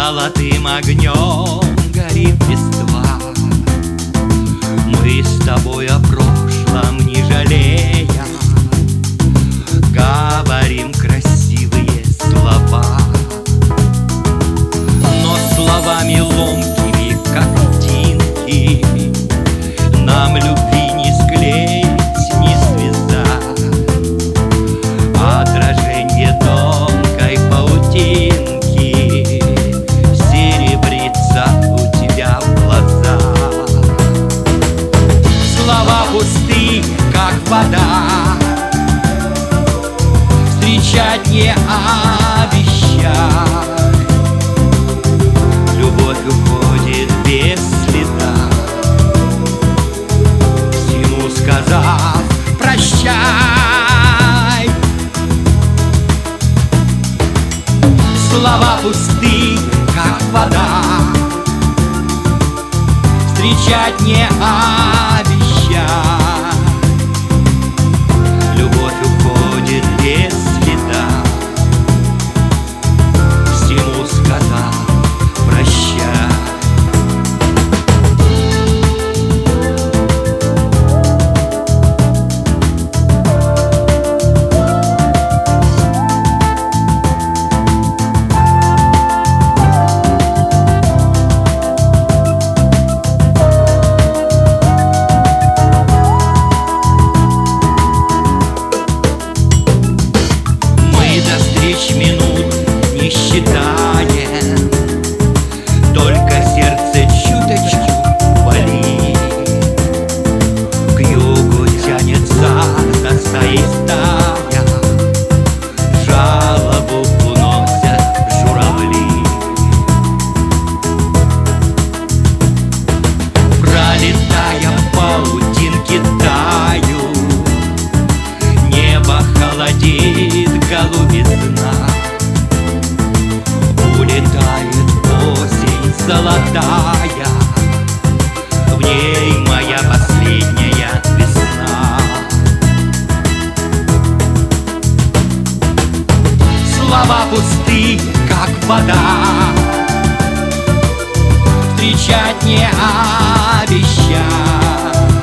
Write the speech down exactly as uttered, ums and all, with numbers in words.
Золотым огнем горит листва. Мы с тобой о прошлом не жалея говорим красивые слова, но словами ломкими, как льдинки, нам любви не склеить, не связать. Отражение тонкой паутинки серебрится у тебя в глазах. Слова пусты, как вода, встречать не обещать. Любовь уходит без следа, всему сказав прощай. Слова пусты, как вода, встречать не обещать. Любовь уходит без следа, всему сказав прощай. Минут не считаем, только сердце чуточку болит. К югу тянется за стаей стая, жалобу уносят журавли. Пролетая паутинки тают, небо холодит голубизна. Улетает осень золотая, в ней моя последняя весна. Слова пусты, как вода, встречать не обещать.